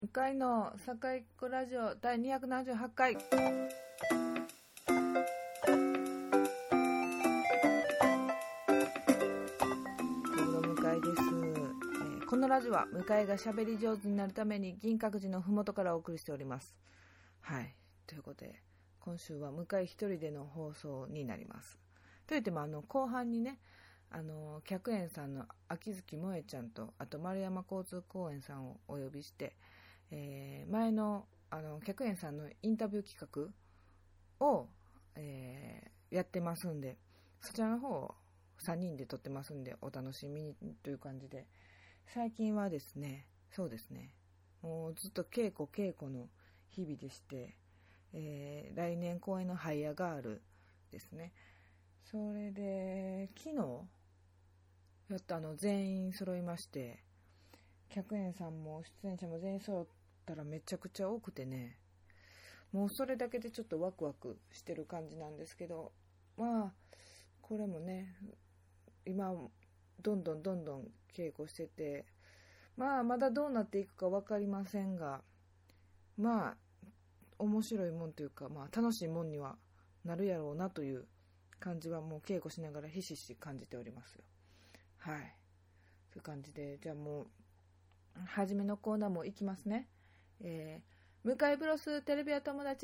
向井の坂井っ子ラジオ第278回。向井です。このラジオは向井が喋り上手になるために銀閣寺のふもとからお送りしております。はい、ということで今週は向井一人での放送になります。といっても後半にね、客園さんの秋月萌ちゃんと、あと丸山交通公園さんをお呼びして、前の客園さんのインタビュー企画を、やってますんで、そちらの方を3人で撮ってますんでお楽しみにという感じで、最近はですね、そうですね、もうずっと稽古の日々でして、来年公演のハイヤガールですね。それで昨日やっと全員揃いまして、客演さんも出演者も全員揃ったらめちゃくちゃ多くてね、もうそれだけでちょっとワクワクしてる感じなんですけど、まあこれもね、今どんどん稽古してて、まだどうなっていくか分かりませんが、面白いもんというか、楽しいもんにはなるやろうなという感じはもう稽古しながらひしひし感じておりますよ。はい、という感じで、じゃあもう初めのコーナーもいきますね。向井ブロステレビは友達。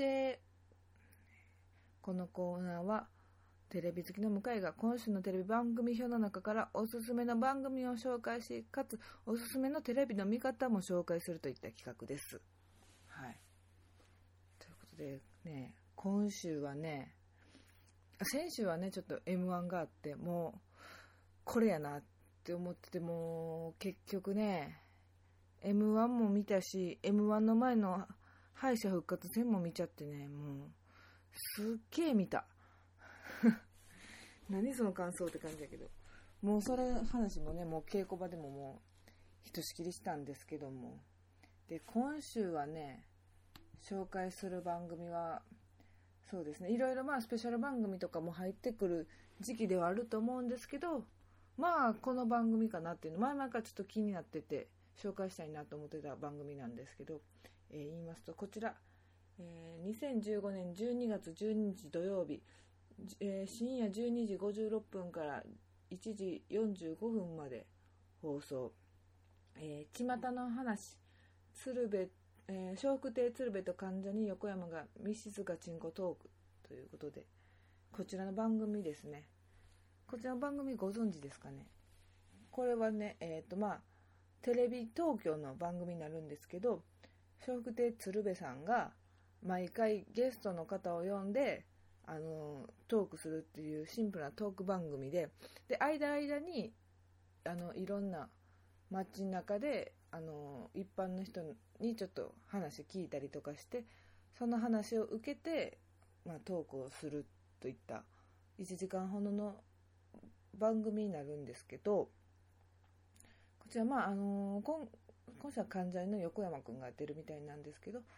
このコーナーはテレビ好きの向井が今週のテレビ番組表の中からおすすめの番組を紹介し、かつおすすめのテレビの見方も紹介するといった企画です。はい、ということでね、今週はね、先週はねちょっと M1 があって、もうこれやなって思ってて、も結局ね M1 も見たし、 M1 の前の敗者復活戦も見ちゃってね、もうすっげー見た何その感想って感じだけど、もうそれ話もね、もう稽古場でももうひとしきりしたんですけども、で今週はね紹介する番組はそうですね、いろいろスペシャル番組とかも入ってくる時期ではあると思うんですけど、この番組かなっていうの前々からちょっと気になってて紹介したいなと思ってた番組なんですけど、言いますとこちら、2015年12月12日土曜日、深夜12時56分から1時45分まで放送、巷の話鶴瓶、笑福亭鶴瓶と関ジャニ横山が密室ガチンコトークということで、こちらの番組ですね。こちらの番組ご存知ですかね。これはね、テレビ東京の番組になるんですけど、笑福亭鶴瓶さんが毎回ゲストの方を呼んでトークするっていうシンプルなトーク番組で、間にいろんな街の中で一般の人にちょっと話聞いたりとかして、その話を受けて、トークをするといった1時間ほどの番組になるんですけど、こちら今週は関ジャニの横山くんが出るみたいなんですけど、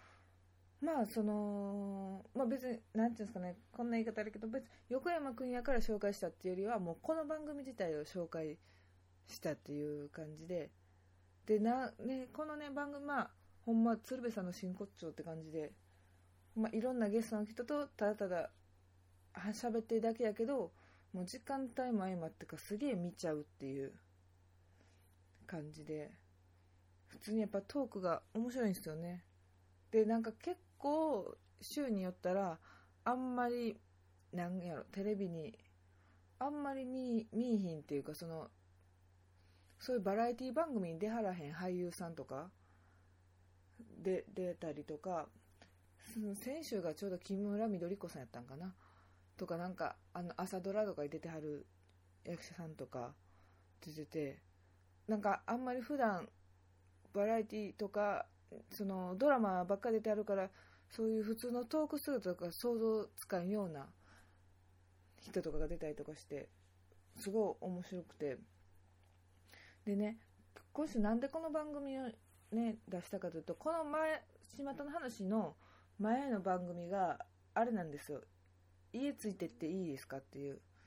別になんていうんですかね、こんな言い方あるけど、別に横山くんやから紹介したっていうよりは、もうこの番組自体を紹介したっていう感じで、このね番組ほんま鶴瓶さんの真骨頂って感じで、いろんなゲストの人とただただ喋ってるだけやけど、もう時間帯も相まってかすげえ見ちゃうっていう感じで、普通にやっぱトークが面白いんですよね。で結構週によったらあんまりテレビにあんまり見いひんっていうか、そういうバラエティ番組に出はらへん俳優さんとかで出たりとか、先週がちょうど木村緑子さんやったんかなとか、朝ドラとかに出てはる役者さんとか出てて、あんまり普段バラエティとかドラマばっかり出てあるから、そういう普通のトークするとか想像つかんような人とかが出たりとかして、すごい面白くて、でね、今週なんでこの番組をね出したかというと、この前巷の話の前の番組があれなんですよ、家ついてっていいですかっていう、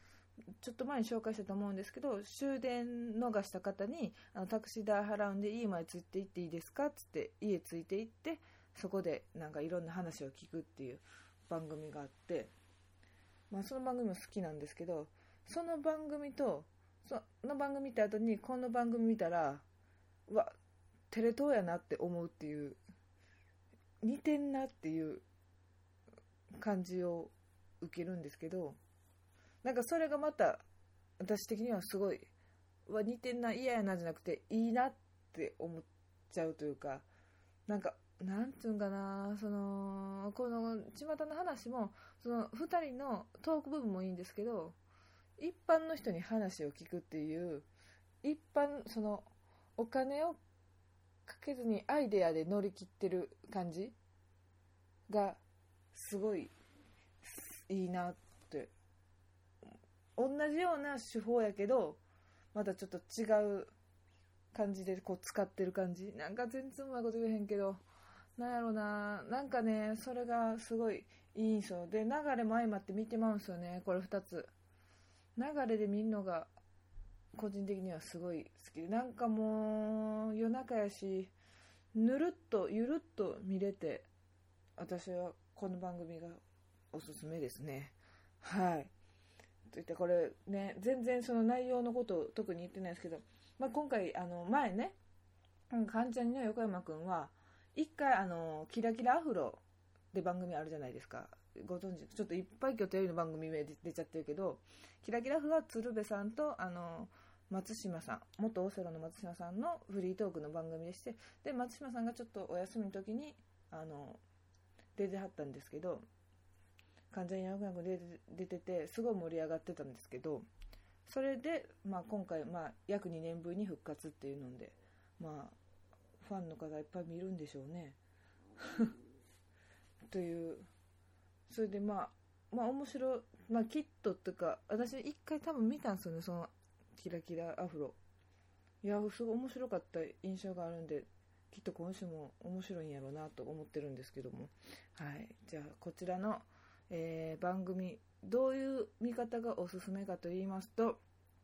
ちょっと前に紹介したと思うんですけど、終電逃した方にタクシー代払うんで家までついて行っていいですかっつって家ついて行って、そこでなんかいろんな話を聞くっていう番組があって、その番組も好きなんですけど、その番組とその番組見た後にこの番組見たら、うわテレ東やなって思うっていう、似てんなっていう感じを受けるんですけど、なんかそれがまた私的にはすごい、うわ似てんな嫌やなじゃなくていいなって思っちゃうというか、なんかなんていうんかな、この巷の話もその2人のトーク部分もいいんですけど、一般の人に話を聞くっていう、一般そのお金をかけずにアイデアで乗り切ってる感じがすごいいいなって。同じような手法やけどまたちょっと違う感じでこう使ってる感じ、なんか全然うまいこと言えへんけど、なんやろな、なんかねそれがすごいいい印象で、流れも相まって見てまうんすよね。これ2つ流れで見るのが個人的にはすごい好きで、なんかもう夜中やしぬるっとゆるっと見れて、私はこの番組がおすすめですね。はい。といってこれね、全然その内容のことを特に言ってないですけど、今回前ね、関ジャニの横山くんは一回キラキラアフロで番組あるじゃないですか。ご存知、ちょっといっぱい今日テレビの番組名出ちゃってるけど、キラキラアフロは鶴瓶さんと松島さん、元オセロの松島さんのフリートークの番組でして、で松島さんがちょっとお休みの時に出てはったんですけど、関ジャニの横山くん出ててすごい盛り上がってたんですけど、それで、今回、約2年ぶりに復活っていうので、ファンの方いっぱい見るんでしょうねという、それで面白い、きっとっていうか、私一回多分見たんですよね、そのキラキラアフロ。いやすごい面白かった印象があるんで、きっと今週も面白いんやろうなと思ってるんですけども、はい、じゃあこちらの番組どういう見方がおすすめかと言いますと、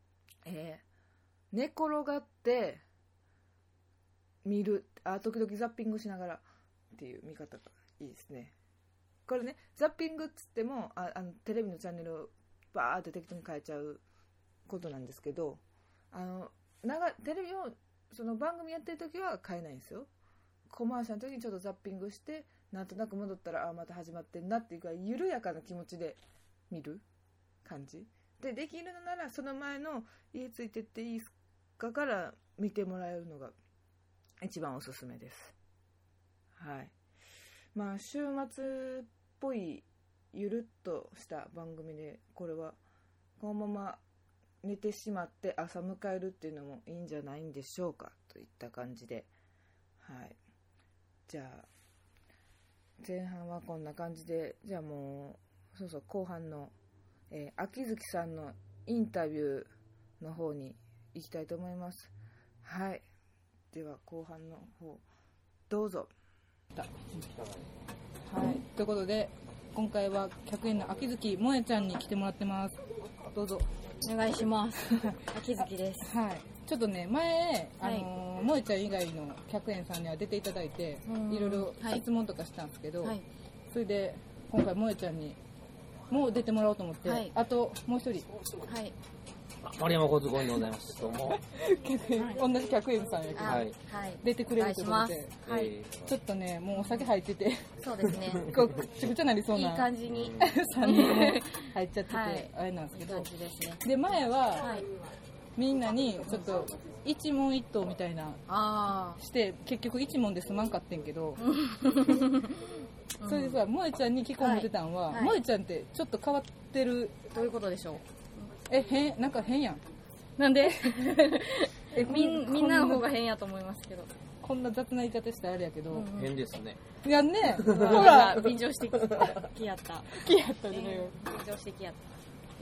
寝転がって見る、時々ザッピングしながらっていう見方がいいですね。これね、ザッピングっつってもテレビのチャンネルをバーって適当に変えちゃうことなんですけど、テレビをその番組やってる時は変えないんですよ。コマーシャルの時にちょっとザッピングしてなんとなく戻ったらまた始まってんなっていうか、緩やかな気持ちで見る感じで、できるのならその前の家ついてっていいですかから見てもらえるのが一番おすすめです。はい。週末っぽいゆるっとした番組で、これはこのまま寝てしまって朝迎えるっていうのもいいんじゃないんでしょうかといった感じで、はい。じゃあ前半はこんな感じで、じゃあもう後半の、秋月さんのインタビューの方に行きたいと思います。はい。では後半の方どうぞ。はい。ということで今回は客演の秋月萌ちゃんに来てもらってます。どうぞ。 お願いします。秋月です。 はい。ちょっとね前萌ちゃん以外の客演さんには出ていただいて、いろいろ質問とかしたんですけど、それで今回萌ちゃんにもう出てもらおうと思って、あともう一人、 丸山交通公園でございます。どうも。 同じ客演さんやけど、出てくれると思って、ちょっとねもうお酒入ってて、 そうですね。 こうくちゃくちゃなりそうな。 いい感じに 3人も入っちゃってて、あれなんですけど、で前はみんなにちょっと一問一答みたいなして結局一問で済まんかってんけど。それでさ、萌ちゃんに聞こう思ってたんは、萌ちゃんってちょっと変わってる。 どういうことでしょう。 なんか変やん。 なんでみんなの方が変やと思いますけど。 こんな雑な言い方したらあれやけど。 変ですね。 いやね。 ほら、便乗してきやった。 きやったじゃないよ。 便乗してきやった。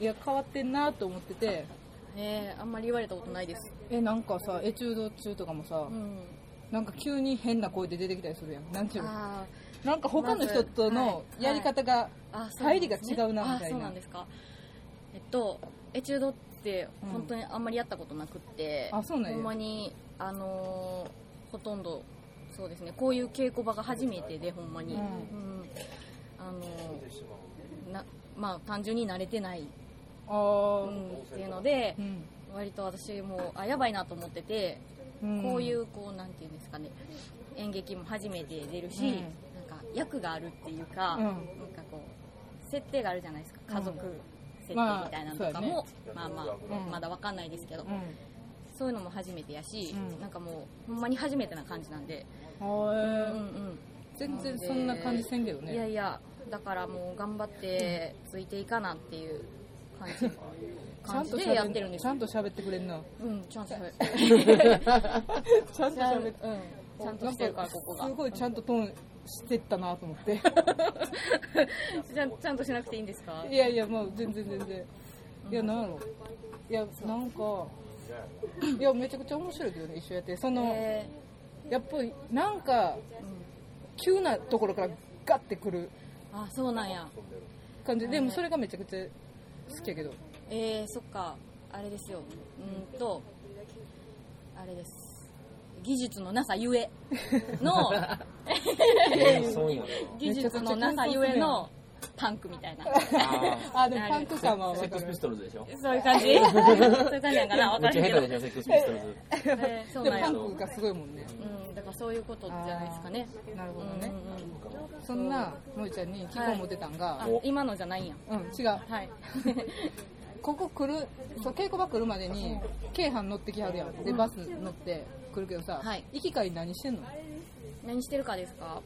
いや、変わってんなと思ってて。 あんまり言われたことないです。 なんかさ、エチュード中とかもさ、なんか急に変な声で出てきたりするやん。なんちゅうの。なんか他の人とのやり方が、入りが違うなみたいな。 そうなんですか。 エチュードって本当にあんまりやったことなくって、 あ、そうなんや。 ほんまにほとんどそうですね、こういう稽古場が初めてで、ほんまに、まあ単純に慣れてない、っていうので、割と私もやばいなと思ってて、こういうなんていうんですかね、演劇も初めて出るし、なんか役があるっていうか、なんかこう設定があるじゃないですか、家族設定みたいなのとかも、まだわかんないですけど、そういうのも初めてやし、なんかもうほんまに初めてな感じなんで、 全然そんな感じせんけどね。 いやいや、だからもう頑張ってついていかなっていう感じでやってるんです。 ちゃんと喋ってくれんな。 ちゃんと喋ってちゃんと喋って、 ちゃんとしてるから、ここがすごいちゃんとトーンしてったなと思ってちゃんとしなくていいんですか？ いやいや、もう全然いや、なんやろ、いや、なんかいや、めちゃくちゃ面白いけどね、一緒やって。やっぱりなんか、急なところからガッてくるそうなんや感じで、もそれがめちゃくちゃ好きやけど。 そっか、あれですよ、あれです、技術のなさゆえの技術のなさゆえのパンクみたいな。 でもパンク感はセックスピストルズでしょ。 そういう感じそういう感じなんかな、分かめっちゃるけど。 下手でしょ、セックスピストルズ。 そうなんや。 パンクがすごいもんね。 だからそういうことじゃないですかね。 なるほどね。そんな萌ちゃんに希望持ってたんが、 今のじゃないんや。 違う。はい。ここ来る、稽古場来るまでに京阪乗ってきはるやん。でバス乗って来るけどさ、行き帰り何してんの？ 何してるかですか？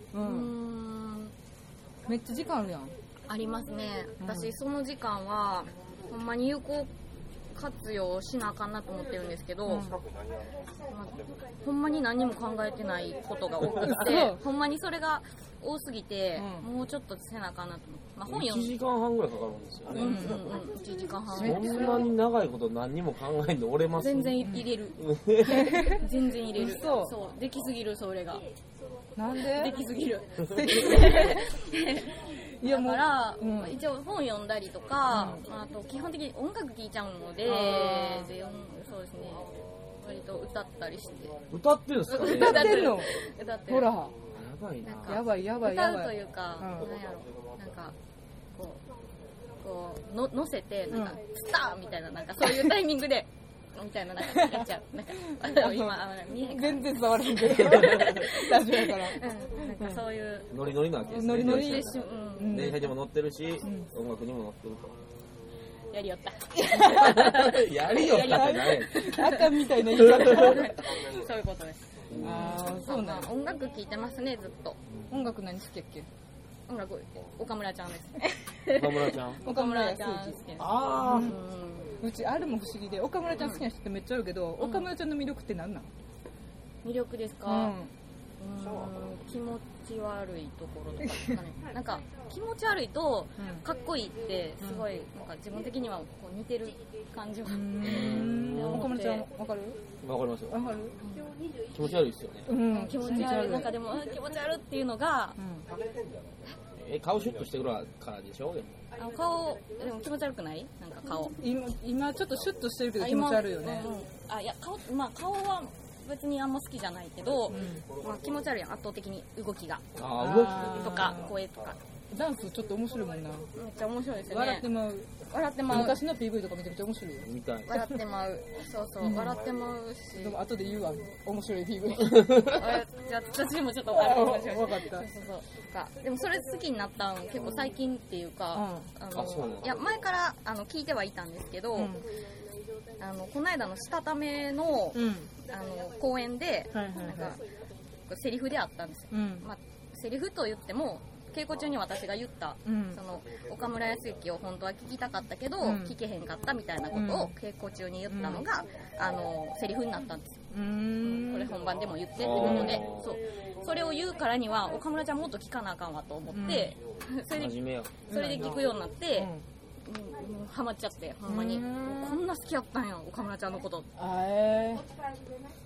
めっちゃ時間あるやん。 ありますね。私その時間はほんまに有効活用しなあかんなと思ってるんですけど、ほんまに何も考えてないことが多くてほんまにそれが多すぎて、もうちょっとせなあかんなと思って、 1時間半ぐらいかかるんですよね。 1時間半。 そんなに長いこと何にも考えんで折れます？ 全然入れる全然入れる。そうできすぎる、それが。 なんで？ できすぎるいや、 だから、一応本読んだりとか、あと基本的に音楽聴いちゃうので、そうですね、割と歌ったりして。 歌ってるんですかね？ 歌ってるの？ 歌ってる。 ほら、 やばいな。 やばい。 歌うというか、なんやろ、なんかこう乗せて、なんかスターみたいな、なんかそういうタイミングでみたいな、なんかやっちゃう。なんか今見えへんから全然伝わらへんけどラジオやから。 なんかそういうノリノリなわけですね。 ノリノリでしょ。 電車にも乗ってるし、音楽にも乗ってると。 やりよったやりよったって何？ 赤みたいな言い方。 そういうことです。 そうなん。 音楽聴いてますね、ずっと。 音楽何好きやっけ？ 音楽、岡村ちゃんです。 岡村ちゃん。 岡村ちゃん好きです。 うちあれも不思議で、岡村ちゃん好きな人ってめっちゃあるけど、岡村ちゃんの魅力って何なん？ 魅力ですか？気持ち悪いところとかですかね。なんか気持ち悪いとかっこいいってすごいなんか自分的にはこう似てる感じは。 岡村ちゃんわかる？ わかりますよ。 わかる？ 気持ち悪いですよね。 気持ち悪い。なんかでも気持ち悪いっていうのが、 顔シュッとしてくるからでしょ？ 顔でも気持ち悪くない？なんか顔。 今ちょっとシュッとしてるけど気持ち悪いよね。 いや顔は別にあんま好きじゃないけど、気持ち悪いやん、圧倒的に動きが。 動きとか声とか。 ダンスちょっと面白いもんな。 めっちゃ面白いですよね。 笑ってまう。昔の PV とかめちゃくちゃ面白いよ。 みたい。 笑ってまう。そう笑ってまうし。 でも後で言うわ。面白い PV。 じゃあ私もちょっと笑ってましょう。 分かった。 でもそれ好きになったん結構最近っていうか、いや前から聞いてはいたんですけど、この間のしたための公演でなんかセリフであったんですよ。セリフと言っても稽古中に私が言った、その岡村康之を本当は聞きたかったけど、聞けへんかったみたいなことを稽古中に言ったのが、セリフになったんですよ。これ本番でも言ってってことで、それを言うからには岡村ちゃんもっと聞かなあかんわと思って、それで聞くようになって、ハマっちゃって、ほんまにこんな好きやったんや岡村ちゃんのこと。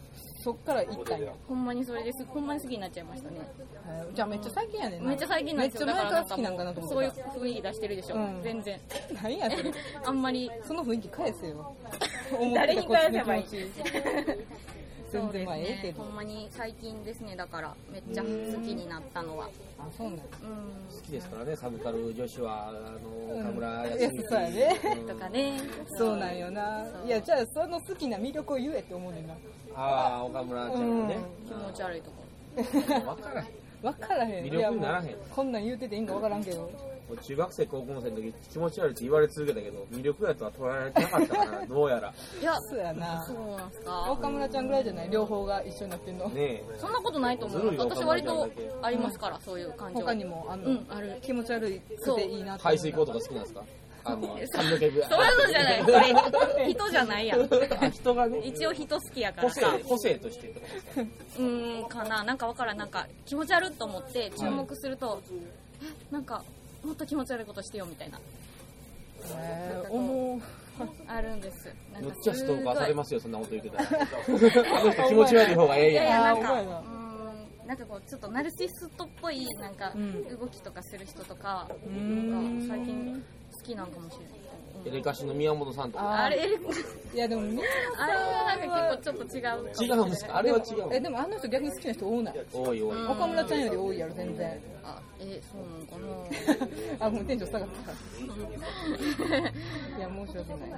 そっから行ったんや。 ほんまにそれです。ほんまに好きになっちゃいましたね。 じゃあめっちゃ最近やねんな。 めっちゃ最近なんですよ。 めっちゃ前から好きなんかなと思って。 そういう雰囲気出してるでしょ。全然。 何やそれ。 あんまりその雰囲気返せよ。 誰に返せばいい。 全然まあええけど。 ほんまに最近ですね。だからめっちゃ好きになったのは。 あ、そうなんだ。 好きですからね、サブカル女子は岡村康美さんね。 とかね。 そうなんよな。いやじゃあその好きな魅力を言えって思うねんな。 ああ、岡村ちゃんね。 気持ち悪いとこ。 分からへん。 魅力にならへん。 こんなん言うてていいんか分からんけど。 中学生高校生の時気持ち悪いって言われ続けたけど魅力やとは捉えられてなかったからどうやら。 いやそうやな。 そうなんすか。 岡村ちゃんぐらいじゃない、両方が一緒になってんの。 ねえ。 そんなことないと思う。私割とありますからそういう感情。 他にもある。気持ち悪くていいなって。 排水口とか好きなんですか。髪の毛。 そういうのじゃない。これ人じゃないやん。 人がね。 一応人好きやからさ。個性としてってことですか。かな。なんかわからん。なんか気持ち悪いと思って注目すると、なんかもっと気持ち悪いことしてよみたいな。あるんです。 めっちゃストーカーされますよそんなこと言ってたら。あの人気持ち悪い方がええやん。 なんかこうちょっとナルシストっぽいなんか動きとかする人とか最近好きなんかもしれない。 エレカシの宮本さんとか。 あれいやでも宮本さんはなんか結構ちょっと違う。 違うんですか。あれは違う。 でもあの人逆に好きな人多ない。 多い。 岡村ちゃんより多いやろ全然。 そうなのかな。 もう店長下がった。いや申し訳ない。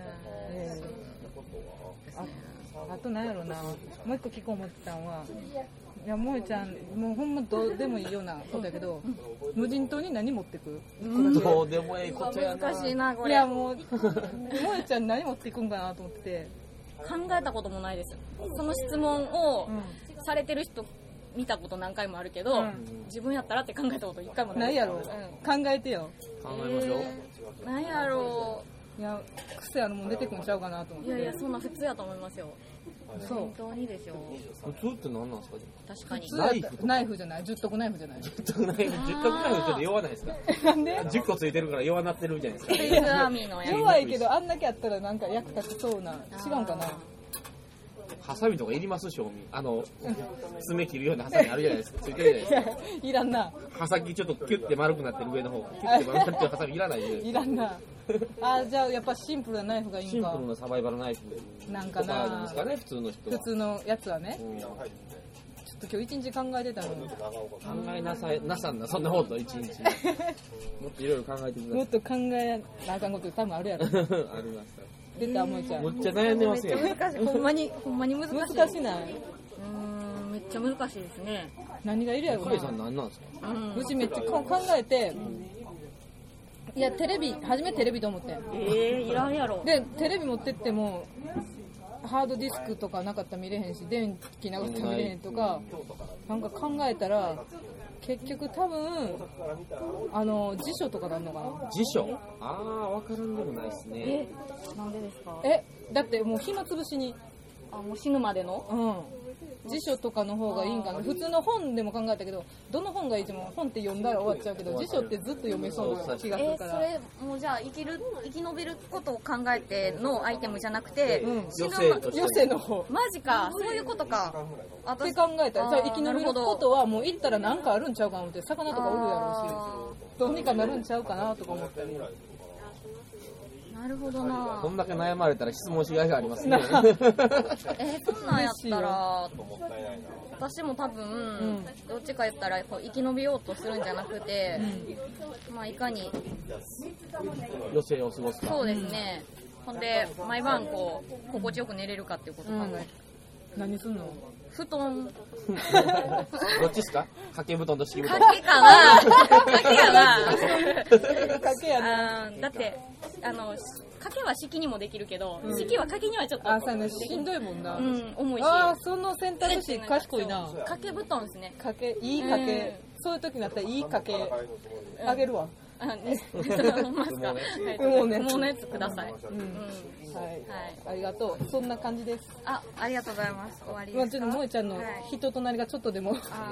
あと何やろな。もう一個聞こう思ってたんは。いや萌ちゃんもうほんまどうでもいいようなことやけど、無人島に何持ってく？ どうでもいいことやな。 難しいなこれ。 いやもう萌ちゃん何持っていくんかなと思って考えたこともないです。その質問をされてる人見たこと何回もあるけど、自分やったらって考えたこと一回もない。 ないやろ。考えてよ。 考えましょう。なんやろう。いや癖あるもん出てくんちゃうかなと思って。 いやそんな普通やと思いますよ。本当にでしょ。 普通って何なんですか。 確かに。 ナイフじゃない。10徳ナイフじゃない。 10徳ナイフちょっと弱ないですか。 なんで ？10個ついてるから弱なってるじゃないですか。 弱いけどあんだけあったらなんか役立ちそうな。違うんかな。 ハサミとかいります？賞味爪切るようなハサミあるじゃないですか。ついてるじゃないですか。 いらんな。 刃先ちょっとキュッて丸くなってる上の方キュッて丸くなってるハサミいらないで。 いらんな。じゃあやっぱシンプルなナイフがいいんか。 シンプルなサバイバルナイフなんかな。 ですかね普通の人は。 普通のやつはね。ちょっと今日一日考えてたのに。 考えなさんなそんなこと一日。もっといろいろ考えてください。 もっと考えなあかんこと多分あるやろ。 あります。 出た萌ちゃん。 めっちゃ悩んでますよ。 難しい。ほんまに難しい。 難しない。 めっちゃ難しいですね。 何がいるやろな。 カイさん何なんですか。 うちめっちゃ考えて。いや初めテレビと思って。 いらんやろ。 でテレビ持ってってもハードディスクとかなかったら見れへんし電気なかったら見れへんとかなんか考えたら結局多分辞書とかなんのかな。 辞書？分からんでもないですね。 なんでですか？ だってもう暇つぶしにもう死ぬまでの？ 辞書とかの方がいいんかな。普通の本でも考えたけどどの本がいいっても本って読んだら終わっちゃうけど辞書ってずっと読めそうな気がするから。 それもうじゃあ生き延びることを考えてのアイテムじゃなくて、 余生の方。 マジか、そういうことかって考えたらじゃあ生き延びることはもう行ったらなんかあるんちゃうかなって魚とかおるやろうしどうにかなるんちゃうかなとか思ったり。 なるほどな。 こんだけ悩まれたら質問しがいがありますね。 そんなんやったら私も多分、どっちか言ったらこう生き延びようとするんじゃなくて、いかに余生を過ごすか。 そうですね。ほんで毎晩こう心地よく寝れるかっていうことを考えて、 何すんの？ 布団どっちですか？掛け布団と敷布団。 掛けかな。掛けやな。 掛けやな。 だって掛けは敷にもできるけど、敷は掛けにはちょっとしんどいもんな。 重いし。 その選択肢賢いな。 掛け布団ですね。 いい掛け。そういう時になったらいい掛けあげるわ。 ほんまですか。もうのやつください。 ありがとう。そんな感じです。 ありがとうございます。終わりですか。 ちょっと萌ちゃんの人となりがちょっとでも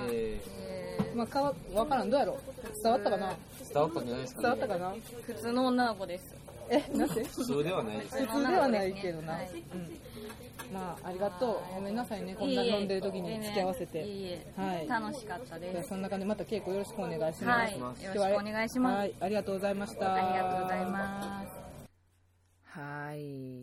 わからん。どうやろう。伝わったかな。 伝わったんじゃないですか。 伝わったかな。 普通の女の子です。 なんで？ 普通ではないです。 普通ではないけどな。 まあありがとう。ごめんなさいね、こんな飲んでる時に付き合わせて。 はい。楽しかったです。 そんな感じでまた稽古よろしくお願いします。 はい。よろしくお願いします。 はい、ありがとうございました。 ありがとうございます。 はい。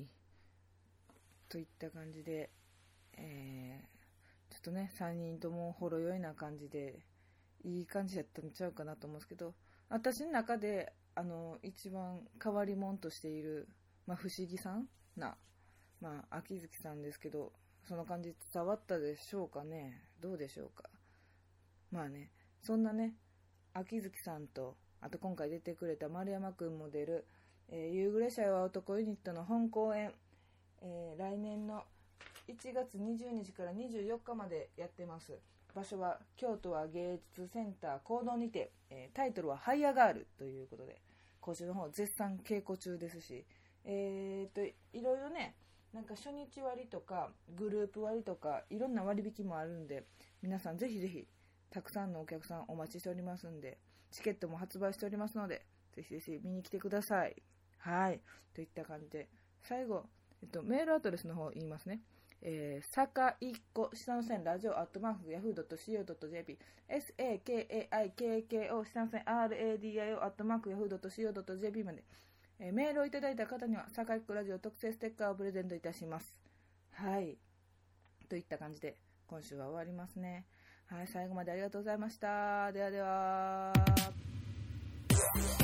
といった感じで、ちょっとね、3人ともほろ酔いな感じで、いい感じだったんちゃうかなと思うんですけど、私の中で、一番変わり者としている、まあ、不思議さんな、まあ、秋月さんですけど、その感じ伝わったでしょうかね。どうでしょうか。まあね、そんなね、秋月さんと、あと今回出てくれた丸山くんも出る、夕暮れ社は男ユニットの本公演、来年の1月20日から24日までやってます。場所は京都は芸術センター講堂にて、タイトルはハイヤガールということで、講習の方絶賛稽古中ですし、いろいろね、なんか初日割とかグループ割とかいろんな割引もあるんで、皆さんぜひぜひたくさんのお客さんお待ちしておりますんで、チケットも発売しておりますので、ぜひぜひ見に来てください。はい、といった感じで、最後、メールアドレスの方言いますね。さかいっこ下の線ラジオ@yahoo.co.jp SAKAIKKO 下の線 RADIO @yahoo.co.jp まで、メールをいただいた方にはさかいっこラジオ特製ステッカーをプレゼントいたします。はい、といった感じで今週は終わりますね。はい、最後までありがとうございました。ではでは。